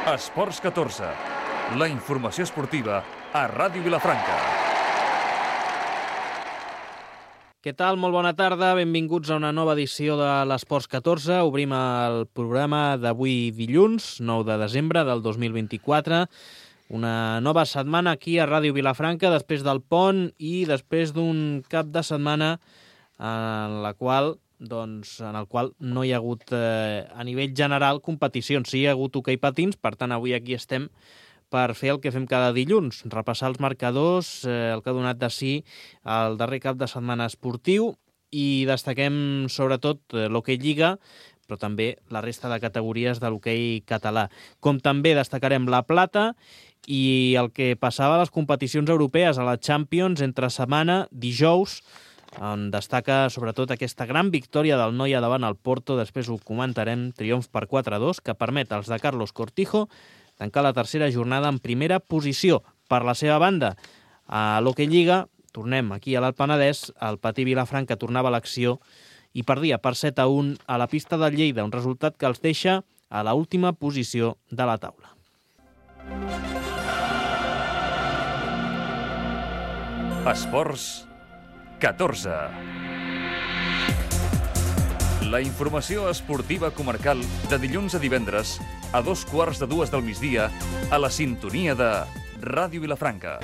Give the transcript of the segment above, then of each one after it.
Esports 14, la informació esportiva a Ràdio Vilafranca. Què tal? Molt bona tarda, benvinguts a una nova edició de l'Esports 14. Obrim el programa d'avui dilluns, 9 de desembre del 2024. Una nova setmana aquí a Ràdio Vilafranca, després del pont i després d'un cap de setmana en el qual no hi ha hagut a nivell general competicions. Sí, hi ha hagut hoquei patins, per tant avui aquí estem per fer el que fem cada dilluns, repassar els marcadors, el que ha donat de si el darrer cap de setmana esportiu, i destaquem sobretot l'hoquei Lliga, però també la resta de categories de l'hoquei català. Com també destacarem la plata i el que passava a les competicions europees, a la Champions, entre setmana, dijous, on destaca sobretot aquesta gran victòria del Noia davant el Porto, després ho comentarem, triomf per 4-2, que permet als de Carlos Cortijo tancar la tercera jornada en primera posició. Per la seva banda, a l'hoquei Lliga, tornem aquí a l'Alt Penedès, el Patí Vilafranca tornava a l'acció i perdia per 7-1 a la pista de Lleida, un resultat que els deixa a l'última posició de la taula. Esports 14. La informació esportiva comarcal de dilluns a divendres a 2:15 del migdia a la sintonia de Ràdio Vilafranca.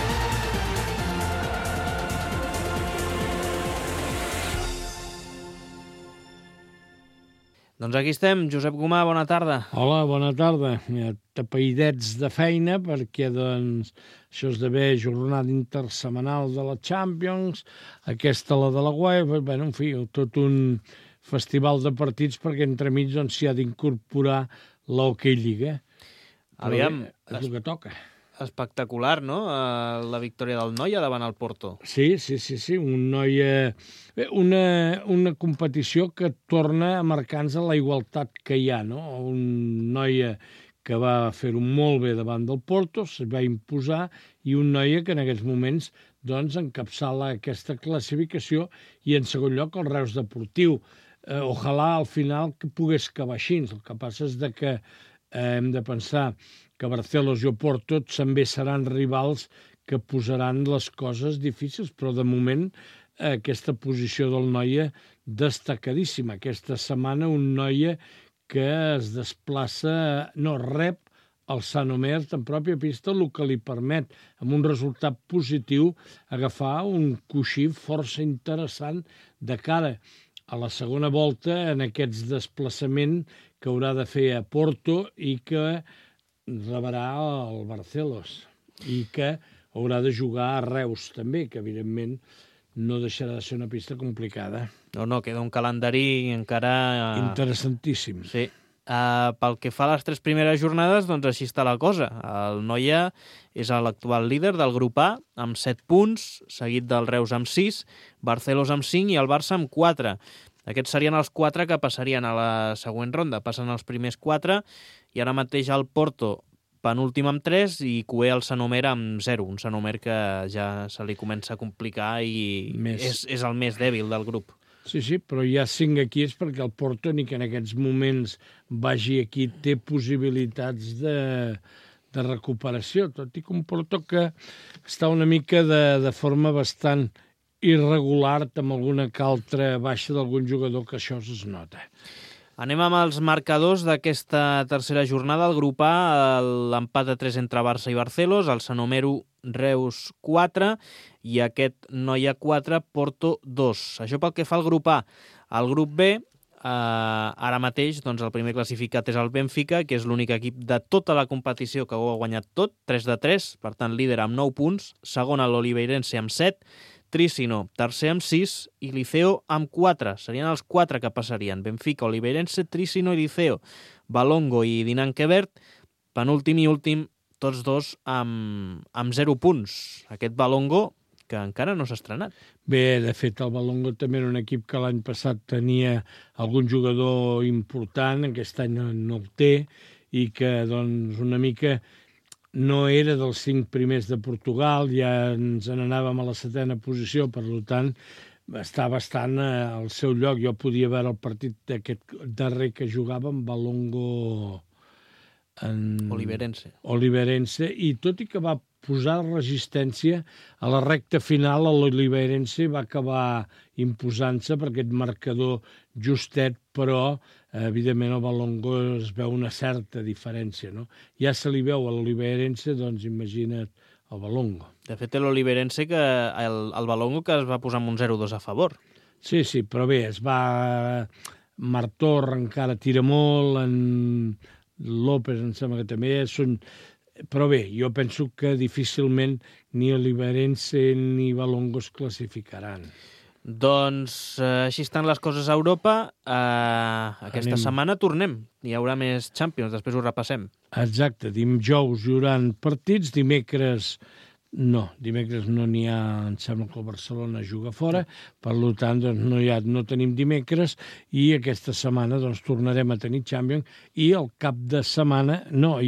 Doncs aquí estem. Josep Gomà, bona tarda. Hola, bona tarda. Tapaïdets de feina perquè, això esdevé jornada intersetmanal de la Champions, aquesta la de la UEFA, en fi, tot un festival de partits perquè entremig s'hi ha d'incorporar l'hoquei Lliga. Aviam, és el que toca. Espectacular, no?, la victòria del Noia davant el Porto. Sí, un Noia... Una competició que torna a marcar-nos la igualtat que hi ha, no? Un Noia que va fer-ho molt bé davant del Porto, es va imposar, i un Noia que en aquests moments encapçala aquesta classificació, i en segon lloc el Reus Deportiu. Ojalà al final que pogués acabar així. El que passa és que hem de pensar que Barcelos i Oporto també seran rivals que posaran les coses difícils, però de moment aquesta posició del Noia destacadíssima. Aquesta setmana un Noia que es desplaça, rep el Sant Omer en pròpia pista, el que li permet, amb un resultat positiu, agafar un coixí força interessant de cara a la segona volta en aquests desplaçaments que haurà de fer a Porto i que rebrà el Barcelos, i que haurà de jugar a Reus també, que evidentment no deixarà de ser una pista complicada. No, queda un calendari encara... interessantíssim. Sí. Pel que fa a les 3 primeres jornades, doncs així està la cosa. El Noia és l'actual líder del grup A, amb 7 punts, seguit del Reus amb 6, Barcelos amb 5 i el Barça amb 4. Aquests serien els 4 que passarien a la següent ronda. Passen els primers 4 i ara mateix el Porto penúltim amb 3 i cué el Sant Omer amb 0. Un Sant Omer que ja se li comença a complicar i és el més dèbil del grup. Sí, però hi ha 5 equips perquè el Porto ni que en aquests moments vagi aquí té possibilitats de recuperació, tot i que un Porto que està una mica de forma bastant irregular, amb alguna que altra baixa d'algun jugador, que això es nota. Anem amb els marcadors d'aquesta tercera jornada. El grup A, l'empat a 3 entre Barça i Barcelos, el Sant Omer 1, Reus 4 i aquest Noia 4, Porto 2. Això pel que fa al grup A. El grup B, ara mateix, el primer classificat és el Benfica, que és l'únic equip de tota la competició que ho ha guanyat tot, 3-3, per tant líder amb 9 punts, segon l'Oliveirense amb 7, Trícino, tercer amb 6 i Liceo amb 4. Serien els 4 que passarien. Benfica, Oliveirense, Trícino i Liceo. Valongo i Dinant Quebert, penúltim i últim, tots dos amb 0 punts. Aquest Valongo que encara no s'ha estrenat. Bé, de fet, el Valongo també era un equip que l'any passat tenia algun jugador important, aquest any no el té, i que, una mica no era dels 5 primers de Portugal, ja ens n'anàvem a la 7a posició, per tant, està bastant al seu lloc. Jo podia veure el partit d'aquest darrer que jugava amb Valongo Oliveirense, i tot i que va posar resistència a la recta final, l'Oliveirense va acabar imposant-se per aquest marcador justet, però evidentment el Valongo es veu una certa diferència, no? Ja se li veu a l'Oliveirense, doncs imagina't el Valongo. De fet, l'Oliveirense, el Valongo que es va posar amb un 0-2 a favor. Sí, però bé, es va... Martor encara tira molt, en López em sembla que també són... Però bé, jo penso que difícilment ni Oliveirense ni Valongo es classificaran. Doncs així estan les coses a Europa. Aquesta setmana tornem. Hi haurà més Champions, després ho repassem. Exacte, dijous hi haurà partits, dimecres no n'hi ha, em sembla que el Barcelona juga fora, per tant doncs, no tenim dimecres, i aquesta setmana doncs, tornarem a tenir Champions, i el cap de setmana,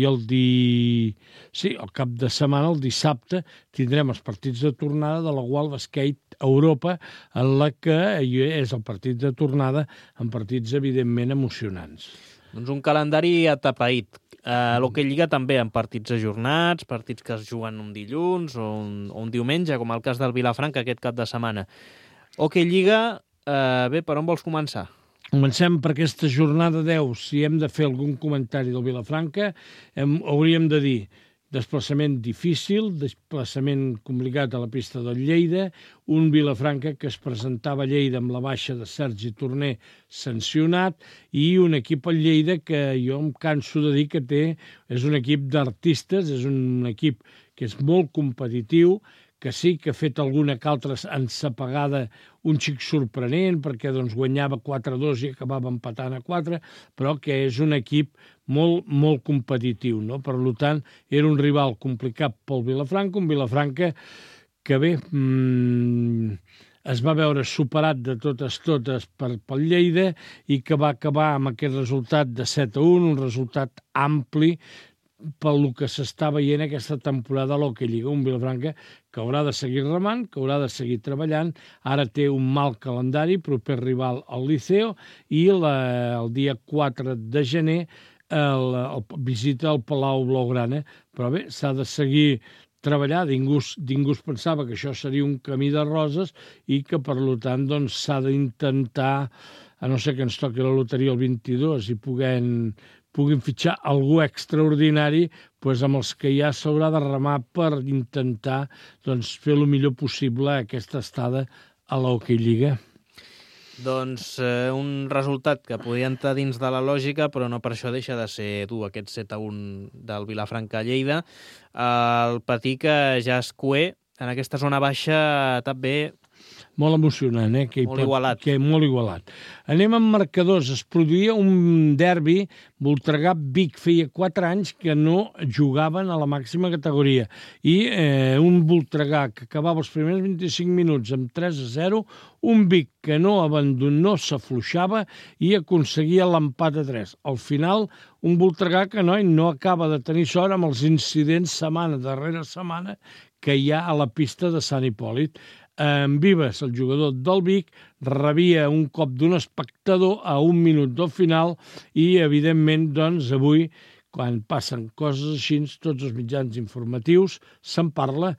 el cap de setmana, el dissabte, tindrem els partits de tornada de la World Skate Europa, en la que és el partit de tornada, en partits evidentment emocionants. Doncs un calendari atapeït. L'Hockey Lliga també amb partits ajornats, partits que es juguen un dilluns o un diumenge, com el cas del Vilafranca aquest cap de setmana. Hockey Lliga, bé, per on vols començar? Comencem per aquesta jornada 10. Si hem de fer algun comentari del Vilafranca, hauríem de dir desplaçament difícil, desplaçament complicat a la pista del Lleida, un Vilafranca que es presentava a Lleida amb la baixa de Sergi Torner sancionat, i un equip al Lleida que jo em canso de dir que és un equip d'artistes, és un equip que és molt competitiu, que sí que ha fet alguna que altra ensapegada un xic sorprenent, perquè doncs, guanyava 4-2 i acabava empatant a 4, però que és un equip molt, molt competitiu, no? Per tant, era un rival complicat pel Vilafranca, un Vilafranca que bé, es va veure superat de totes pel Lleida, i que va acabar amb aquest resultat de 7-1, un resultat ampli, pel que s'està veient aquesta temporada a l'Hockey Lliga. Un Vilafranca que haurà de seguir remant, que haurà de seguir treballant. Ara té un mal calendari, proper rival al Liceo, i el dia 4 de gener visita el Palau Blaugrana. Però bé, s'ha de seguir treballar. Ningú pensava que això seria un camí de roses, i que, per tant, doncs, s'ha d'intentar, a no ser que ens toqui la loteria el 22 i puguin fitxar algú extraordinari, doncs amb els que ja s'haurà de remar per intentar doncs, fer el millor possible aquesta estada a l'Hockey Lliga. Doncs un resultat que podia entrar dins de la lògica, però no per això deixa de ser dur, aquest 7-1 del Vilafranca a Lleida. El Patí, que ja és cué en aquesta zona baixa, també molt emocionant, molt igualat. Molt igualat. Anem amb marcadors. Es produïa un derbi Voltregà-Vic. Feia 4 anys que no jugaven a la màxima categoria. I un Voltregà que acabava els primers 25 minuts amb 3-0, un Vic que no s'afluixava i aconseguia l'empat a 3. Al final, un Voltregà que no acaba de tenir sort amb els incidents setmana darrere setmana que hi ha a la pista de Sant Hipòlit. En Vives, el jugador del Vic, rebia un cop d'un espectador a 1 minut del final, i evidentment doncs avui, quan passen coses així, tots els mitjans informatius se'n parla.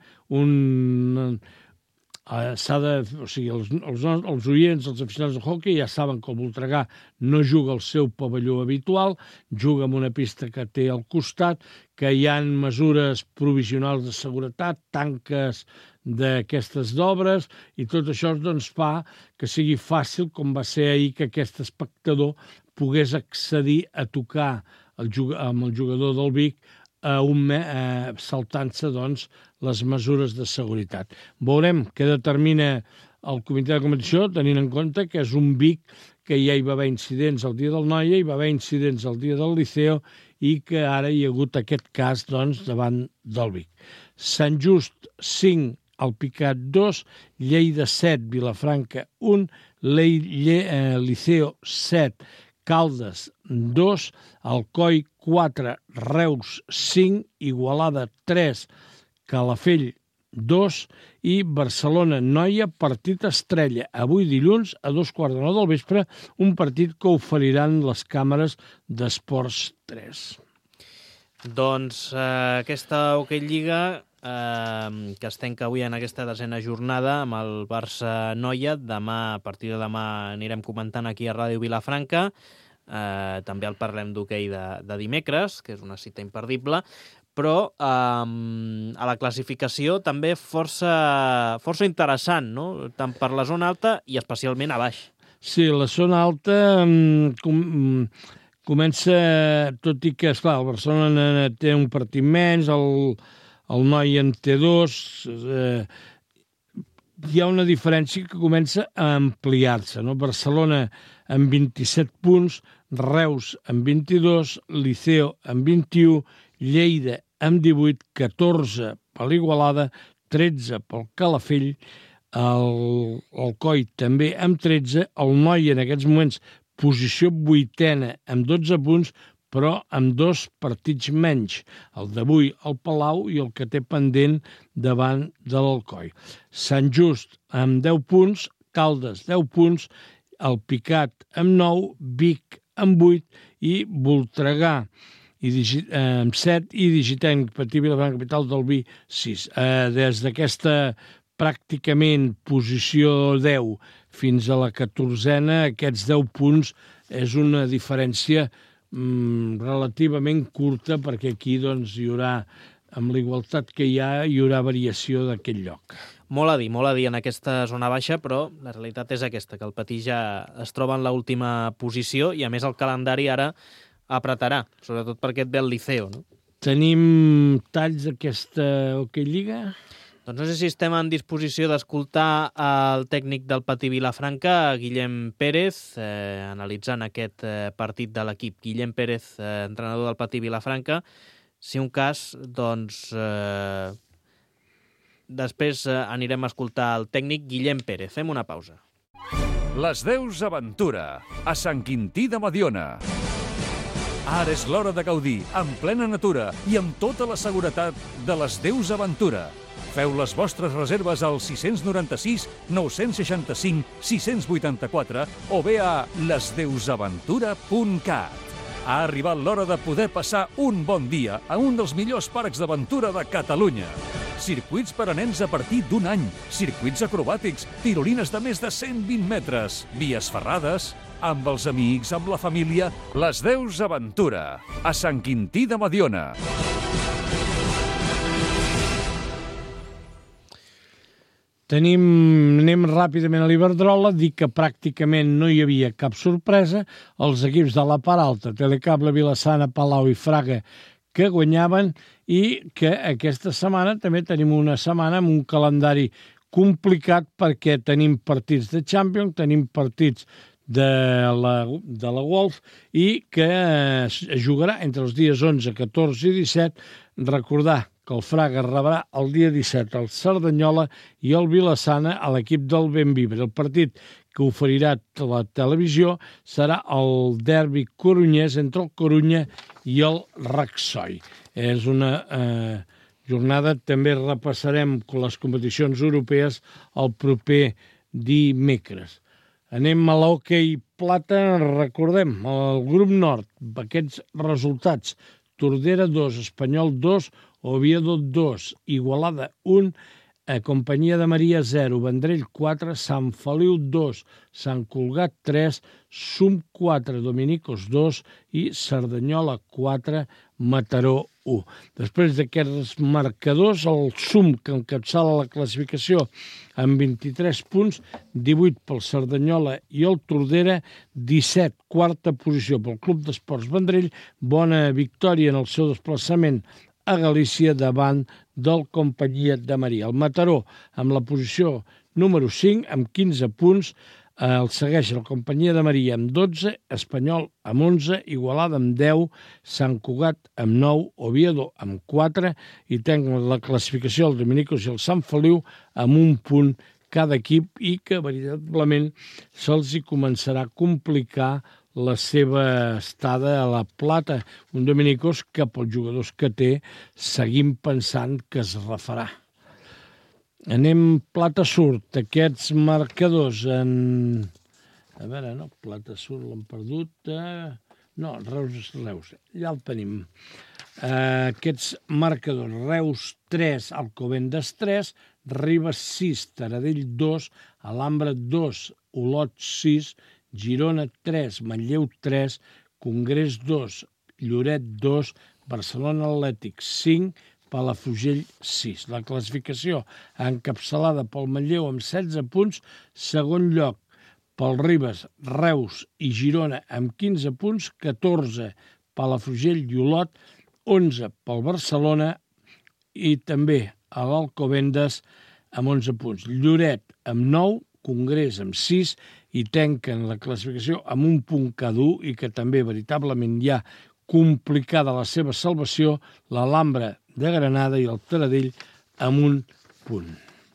Els oients, els aficionats de hoquei ja saben que el Voltregà no juga al seu pavelló habitual, juga en una pista que té al costat, que hi ha mesures provisionals de seguretat, tanques d'aquestes d'obres, i tot això doncs, fa que sigui fàcil, com va ser ahir, que aquest espectador pogués accedir a tocar amb el jugador del Vic, saltant-se doncs, les mesures de seguretat. Veurem què determina el comitè de competició, tenint en compte que és un Vic que ja hi va haver incidents el dia del Noia, hi va haver incidents el dia del Liceo, i que ara hi ha hagut aquest cas doncs, davant del Vic. Sant Just 5, Alpicat 2, Lleida 7, Vilafranca 1, Liceo 7, Caldes 2, Alcoi 4, Reus 5, Igualada 3, Calafell 2 i Barcelona-Noia, partit estrella. Avui dilluns a 2:15 del vespre, un partit que oferiran les càmeres d'Esports 3. Doncs aquesta Hockey Lliga que es tanca avui en aquesta 10ª jornada amb el Barça-Noia. Demà, a partir de demà, anirem comentant aquí a Ràdio Vilafranca. També el parlem d'hoquei de dimecres, que és una cita imperdible, però a la classificació també força interessant, no? Tant per la zona alta i especialment a baix. Sí, la zona alta comença, tot i que, esclar, el Barcelona té un partit menys, el Noia en té 2, hi ha una diferència que comença a ampliar-se, no? Barcelona amb 27 punts, Reus amb 22, Liceo amb 21, Lleida amb 18, 14 per l'Igualada, 13 pel Calafell, el Coi també amb 13, el Noia en aquests moments posició 8a amb 12 punts, però amb 2 partits menys, el d'avui al Palau i el que té pendent davant de l'Alcoi. Sant Just amb 10 punts, Caldes 10 punts, el Picat amb 9, Vic amb 8 i Voltregà amb 7 i Digitècnic Patí Vilafranca, capital del Vi, 6. Des d'aquesta pràcticament posició 10 fins a la 14a, aquests 10 punts és una diferència relativament curta, perquè aquí doncs, hi haurà, amb la igualtat que hi haurà variació d'aquest lloc. Molt a dir en aquesta zona baixa, però la realitat és aquesta, que el Patí ja es troba en l'última posició i, a més, el calendari ara apretarà, sobretot perquè et ve el Liceo, no? Tenim talls d'aquesta Hockey Lliga? Doncs no sé si estem en disposició d'escoltar el tècnic del Patí Vilafranca, Guillem Pérez, analitzant aquest partit de l'equip. Guillem Pérez, entrenador del Patí Vilafranca. Si un cas, doncs, després anirem a escoltar el tècnic Guillem Pérez. Fem una pausa. Les Deus Aventura, a Sant Quintí de Mediona. Ara és l'hora de gaudir, en plena natura i amb tota la seguretat de les Deus Aventura. Feu les vostres reserves al 696 965 684 o bé a lesdeusaventura.cat. Ha arribat l'hora de poder passar un bon dia a un dels millors parcs d'aventura de Catalunya. Circuits per a nens a partir d'1 any, circuits acrobàtics, tirolines de més de 120 metres, vies ferrades, amb els amics, amb la família, les Deus Aventura, a Sant Quintí de Mediona. Anem ràpidament a l'Iberdrola, dir que pràcticament no hi havia cap sorpresa. Els equips de la part alta, Telecable, Vilassana, Palau i Fraga, que guanyaven, i que aquesta setmana també tenim una setmana amb un calendari complicat perquè tenim partits de Champions, tenim partits de la Golf i que es jugarà entre els dies 11, 14 i 17. Recordar que el Fraga rebrà el dia 17 el Cerdanyola i el Vilassana a l'equip del Benvibre. El partit que oferirà la televisió serà el derbi corunyès entre el Corunya i el Raxoi. És una jornada, també repassarem les competicions europees el proper dimecres. Anem a l'hoquei plata, recordem, el grup nord, aquests resultats: Tordera 2, Espanyol 2, Oviedo 2, Igualada 1, Companyia de Maria 0, Vendrell 4, Sant Feliu 2, Sant Cugat 3, Sum 4, Dominicos 2 i Cerdanyola 4, Mataró 1. Després d'aquests marcadors, el Sum, que encapçala la classificació amb 23 punts, 18 pel Cerdanyola i el Tordera, 17, quarta posició pel Club d'Esports Vendrell, bona victòria en el seu desplaçament a Galícia davant del Companyia de Maria. El Mataró, amb la posició número 5, amb 15 punts, el segueix la Companyia de Maria amb 12, Espanyol amb 11, Igualada amb 10, Sant Cugat amb 9, Oviedo amb 4, i tenen la classificació el Dominicos i el Sant Feliu amb 1 punt cada equip, i que veritablement se'ls hi començarà a complicar la seva estada a la plata. Un Dominicos que, pels jugadors que té, seguim pensant que es refarà. Anem plata surt. Aquests marcadors en... A veure, no, plata surt l'hem perdut. No, Reus, ja el tenim. Aquests marcadors: Reus 3, Alcobendas 3, Ribes 6, Taradell 2, Alhambra 2, Olot 6, Girona 3, Manlleu 3, Congrés 2, Lloret 2, Barcelona Atlètic 5, Palafrugell 6. La classificació encapçalada pel Manlleu amb 16 punts, segon lloc pel Ribes, Reus i Girona amb 15 punts, 14 Palafrugell i Olot, 11 pel Barcelona i també a l'Alcobendas amb 11 punts. Lloret amb 9, Congrés amb 6 i tanquen la classificació amb un punt cada un i que també veritablement hi ha complicada la seva salvació, l'Alhambra de Granada i el Taradell amb un punt.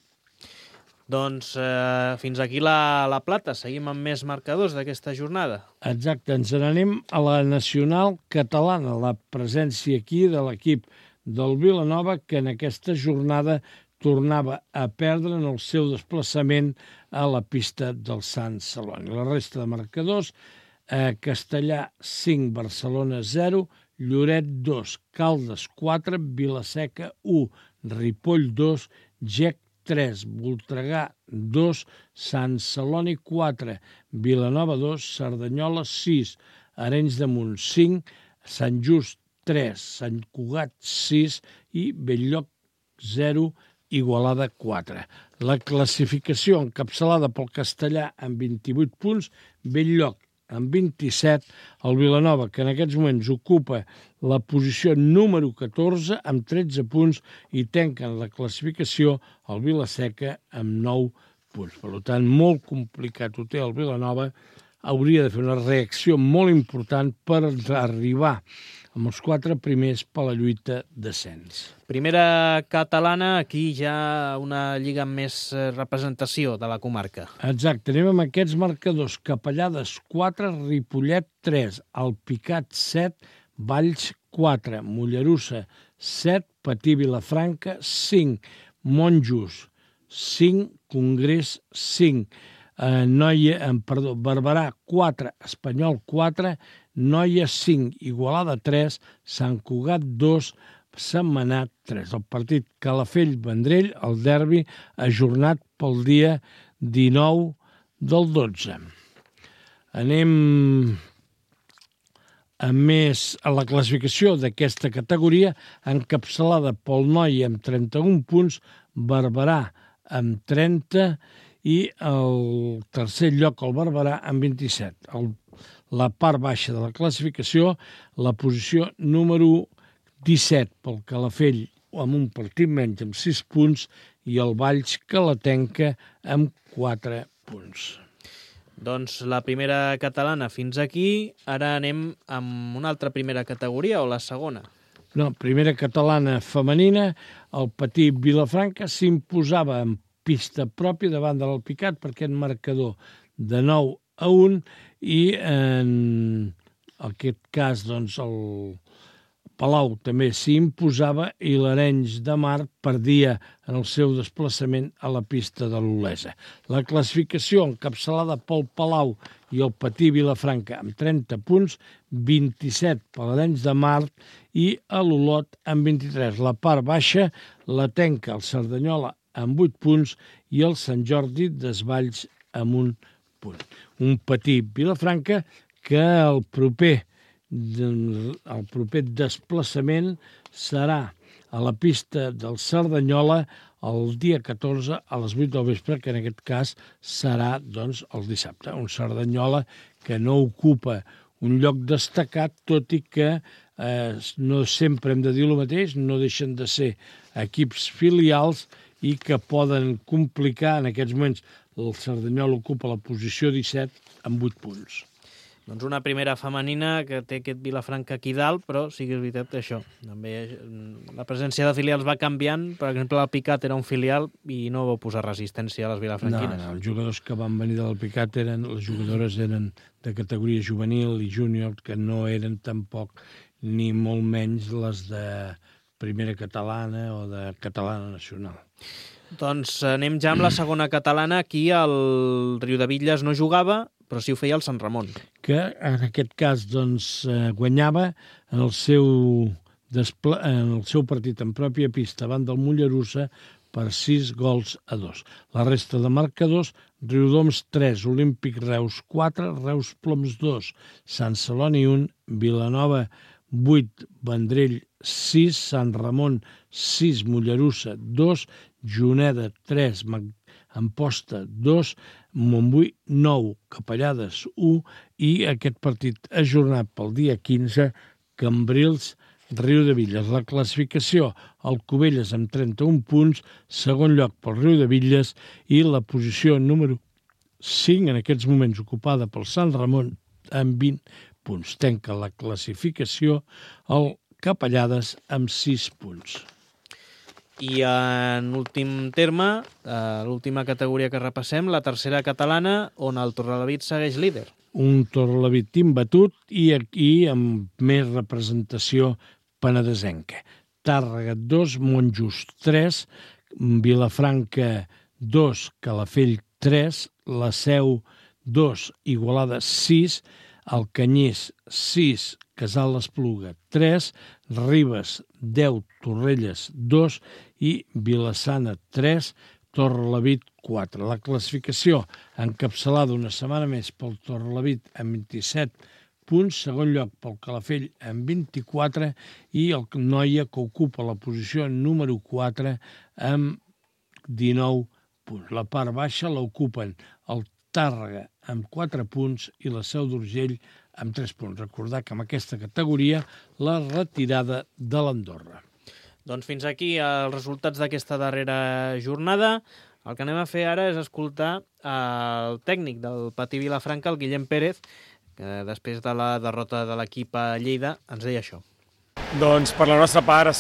Doncs fins aquí la plata. Seguim amb més marcadors d'aquesta jornada. Exacte, ens n'anem a la nacional catalana, la presència aquí de l'equip del Vilanova, que en aquesta jornada tornava a perdre en el seu desplaçament a la pista del Sant Celoni. La resta de marcadors: Castellà 5, Barcelona 0, Lloret 2, Caldes 4, Vila-seca 1, Ripoll 2, Gec 3, Voltregà 2, Sant Celoni 4, Vilanova 2, Cerdanyola 6, Arenys de Munt 5, Sant Just 3, Sant Cugat 6 i Bell-lloc 0, Igualada 4. La classificació encapçalada pel Castellà amb 28 punts, Bell-lloc amb 27, el Vilanova, que en aquests moments ocupa la posició número 14 amb 13 punts i tanquen la classificació el Vila-seca amb 9 punts. Per tant, molt complicat ho té el Vilanova. Hauria de fer una reacció molt important per arribar amb els 4 primers per la lluita d'ascens. Primera catalana, aquí ja una lliga amb més representació de la comarca. Exacte, anem amb aquests marcadors: Capellades 4, Ripollet 3, Alpicat 7, Valls 4, Mollerussa 7, Patí Vilafranca 5, Monjos 5, Congrés 5, Barberà 4, Espanyol 4, Noia 5, Igualada 3, Sant Cugat 2, Sentmenat 3. El partit Calafell-Vendrell, el derbi, ajornat pel dia 19 del 12. Anem a més a la classificació d'aquesta categoria, encapçalada pel Noia amb 31 punts, Barberà amb 30 i el tercer lloc el Barberà amb 27. La part baixa de la classificació, la posició número 17 pel Calafell amb un partit menys amb 6 punts i el Valls que la tanca amb 4 punts. Doncs la primera catalana fins aquí. Ara anem amb una altra primera categoria o la segona? No, primera catalana femenina, el Patí Vilafranca s'imposava en pista pròpia davant de l'Alpicat per aquest marcador de 9-1 i en aquest cas doncs, el Palau també s'hi imposava i l'Arenys de Mar perdia en el seu desplaçament a la pista de l'Olesa. La classificació encapçalada pel Palau i el Patí Vilafranca amb 30 punts, 27 per l'Arenys de Mar i a l'Olot amb 23. La part baixa la tanca el Cerdanyola amb 8 punts i el Sant Jordi Desvalls amb 1 punt. Un Patí Vilafranca que el proper desplaçament serà a la pista del Cerdanyola el dia 14 a les 8 del vespre, que en aquest cas serà doncs, el dissabte. Un Cerdanyola que no ocupa un lloc destacat, tot i que no sempre hem de dir el mateix, no deixen de ser equips filials i que poden complicar en aquests moments. El Cerdanyola ocupa la posició 17 amb 8 punts. Doncs una primera femenina que té aquest Vilafranca aquí dalt, però sí que és veritat que això. També la presència de filials va canviant. Per exemple, l'Alpicat era un filial i no va posar resistència a les vilafranquines. No, els jugadors que van venir de l'Alpicat les jugadores eren de categoria juvenil i júnior, que no eren tampoc ni molt menys les de primera catalana o de catalana nacional. Doncs anem ja amb la segona catalana. Aquí el Riudebitlles no jugava, però sí ho feia el Sant Ramon. Que en aquest cas doncs, guanyava en el seu en el seu partit en pròpia pista davant del Mollerussa per 6-2. La resta de marcadors: Riudoms 3, Olímpic Reus 4, Reus Ploms 2, Sant Celoni 1, Vilanova 8, Vendrell 6, Sant Ramon 6, Mollerussa 2, Juneda 3, Amposta 2, Montbui 9, Capellades 1 i aquest partit ajornat pel dia 15, Cambrils Riudebitlles. La classificació: Alcovellas amb 31 punts, segon lloc pel Riudebitlles, i la posició número 5 en aquests moments ocupada pel Sant Ramon amb 20 punts. Tanca la classificació el Capellades amb 6 punts. I en últim terme, l'última categoria que repassem, la tercera catalana, on el Torrelavit segueix líder. Un Torrelavit imbatut i aquí amb més representació penedesenca. Tàrrega 2, Montjust 3, Vilafranca 2, Calafell 3, La Seu 2, Igualada 6, Alcanyís 6, Casal l'Espluga 3, Ribes 10, Torrelles 2 i Vilassana 3, Torrelavit 4. La classificació encapçalada una setmana més pel Torrelavit amb 27 punts, segon lloc pel Calafell amb 24 i el Noia, que ocupa la posició número 4 amb 19 punts. La part baixa l'ocupen el Tàrrega amb 4 punts i la Seu d'Urgell amb 3 punts. Recordar que amb aquesta categoria la retirada de l'Andorra. Doncs fins aquí els resultats d'aquesta darrera jornada. El que anem a fer ara és escoltar el tècnic del Patí Vilafranca, el Guillem Pérez, que després de la derrota de l'equip a Lleida ens deia això. Doncs per la nostra part ha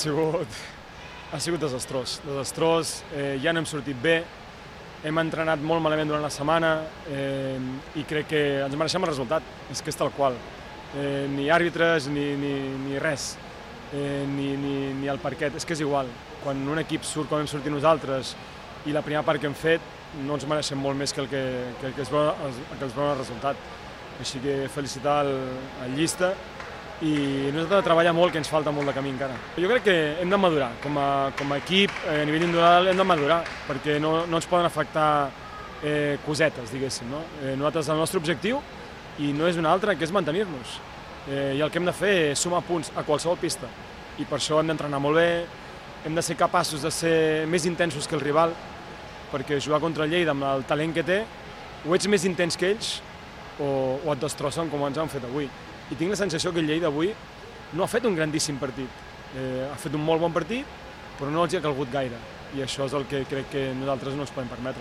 sigut desastrós. Ja no hem sortit bé, hem entrenat molt malament durant la setmana i crec que ens mereixem el resultat. És que és tal qual. Ni àrbitres ni res. Ni el parquet, és que és igual. Quan un equip surt com hem sortit nosaltres i la primera part que hem fet, no ens mereixem molt més que el que es veu el resultat. Així que felicitar el Llista i nosaltres hem de treballar molt, que ens falta molt de camí encara. Jo crec que hem de madurar, com a equip, a nivell individual hem de madurar, perquè no ens poden afectar cosetes, diguéssim. No? Nosaltres el nostre objectiu, i no és un altre, que és mantenir-nos. I el que hem de fer és sumar punts a qualsevol pista. I per això hem d'entrenar molt bé, hem de ser capaços de ser més intensos que el rival, perquè jugar contra el Lleida amb el talent que té, o ets més intens que ells o et destrossen com ens han fet avui. I tinc la sensació que el Lleida avui no ha fet un grandíssim partit. Ha fet un molt bon partit, però no els hi ha calgut gaire. I això és el que crec que nosaltres no ens podem permetre.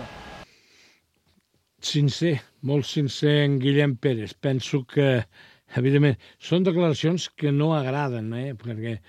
Sincer, molt sincer en Guillem Pérez. Penso que, evidentment, són declaracions que no agraden, perquè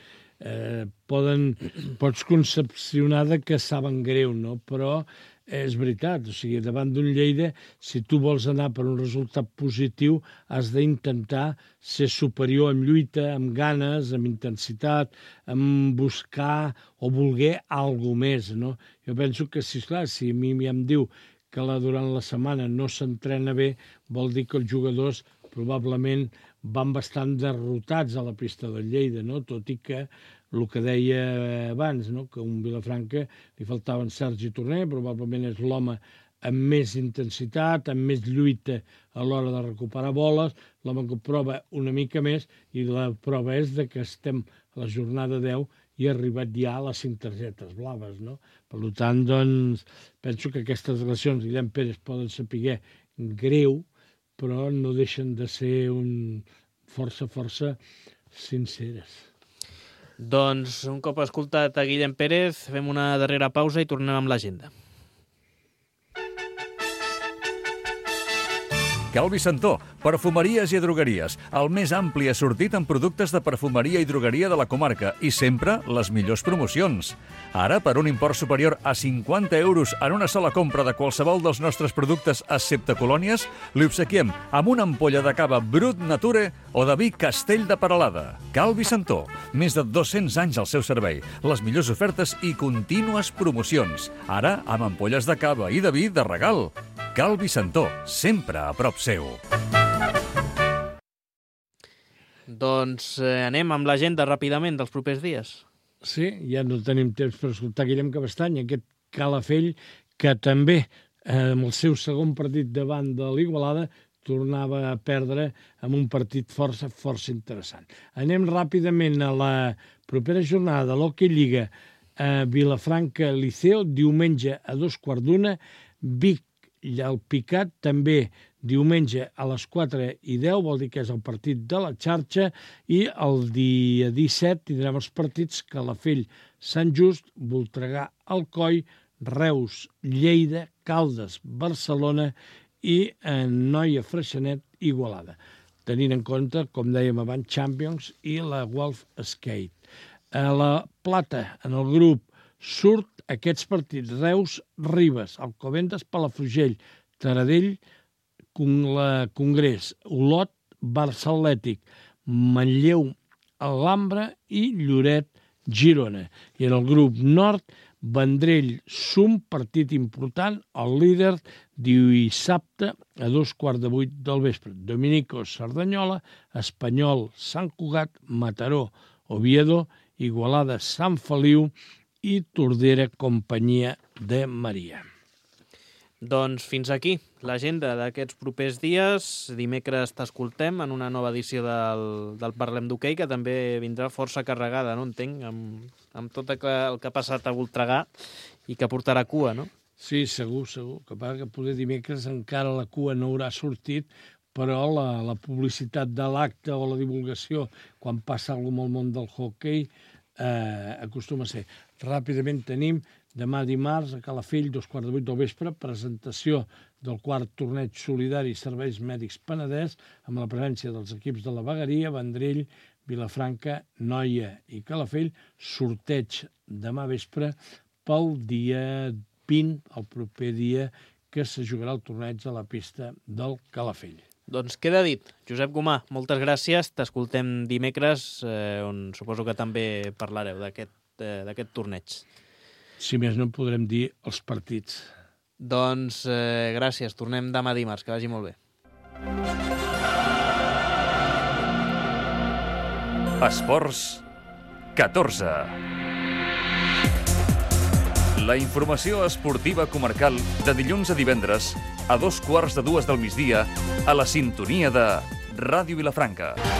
pots concepcionar que saben greu, no? Però és veritat, o sigui, davant d'un Lleida, si tu vols anar per un resultat positiu, has d'intentar ser superior amb lluita, amb ganes, amb intensitat, amb buscar o voler alguna més, no? Jo penso que, si a mi em diu que durant la setmana no s'entrena bé, vol dir que els jugadors probablement van bastant derrotats a la pista del Lleida, no? Tot i que el que deia abans, no? Que a un Vilafranca li faltava en Sergi Torner, probablement és l'home amb més intensitat, amb més lluita a l'hora de recuperar boles, l'home que prova una mica més, i la prova és que estem a la jornada 10 i ha arribat ja a les 5 targetes blaves, no? Per tant, doncs, penso que aquestes declaracions de Guillem Pérez poden saber greu, però no deixen de ser força sinceres. Doncs, un cop escoltat a Guillem Pérez, fem una darrera pausa i tornem amb l'agenda. Calvi Santó, perfumeries i drogueries, el més ampli assortit en productes de perfumeria i drogueria de la comarca i sempre les millors promocions. Ara, per un import superior a 50 euros en una sola compra de qualsevol dels nostres productes excepte colònies, li obsequiem amb una ampolla de cava Brut Nature o de vi Castell de Peralada. Calvi Santó, més de 200 anys al seu servei, les millors ofertes i contínues promocions. Ara, amb ampolles de cava i de vi de regal. Calvi Santó, sempre a prop seu. Doncs anem amb l'agenda ràpidament dels propers dies. Sí, ja no tenim temps per escoltar Guillem Cabestany, aquest Calafell que també, amb el seu segon partit davant de l'Igualada, tornava a perdre amb un partit força interessant. Anem ràpidament a la propera jornada de l'Hockey Lliga Vilafranca Liceo, diumenge a 2:15, Vic el Picat també diumenge a les 4:10, vol dir que és el partit de la xarxa, i el dia 17 tindrem els partits Calafell Sant Just, Voltregà Alcoi, Reus Lleida, Caldes Barcelona i Noia Freixenet Igualada, tenint en compte, com dèiem abans, Champions i la Wolf Skate. A la plata, en el grup, surt aquests partits: Reus Ribes, Alcobendas Palafrugell, Taradell Congrés, Olot Barça Atlètic, Manlleu Alhambra i Lloret Girona. I en el grup nord, Vendrell Sum, partit important, el líder, dissabte a 7:15 del vespre. Dominico Cerdanyola, Espanyol Sant Cugat, Mataró Oviedo, Igualada Sant Feliu i Tordera Companyia de Maria. Doncs fins aquí l'agenda d'aquests propers dies. Dimecres t'escoltem en una nova edició del Parlem d'Hoquei, que també vindrà força carregada, no entenc, amb tot el que ha passat a Voltregà i que portarà cua, no? Sí, segur. Que passa que poder dimecres encara la cua no haurà sortit, però la publicitat de l'acte o la divulgació, quan passa alguna cosa al món del hoquei, acostuma a ser. Ràpidament tenim demà dimarts a Calafell, 7:15 del vespre, presentació del 4º torneig solidari Serveis Mèdics Penedès, amb la presència dels equips de la Vegueria, Vendrell, Vilafranca, Noia i Calafell, sorteig demà vespre pel dia 20, el proper dia que se jugarà el torneig a la pista del Calafell. Doncs queda dit. Josep Gomà, moltes gràcies. T'escoltem dimecres, on suposo que també parlareu d'aquest torneig. Si més no, podrem dir els partits. Doncs gràcies. Tornem demà dimarts. Que vagi molt bé. Esports 14. La informació esportiva comarcal de dilluns a divendres a 2:15 del migdia a la sintonia de Ràdio Vilafranca.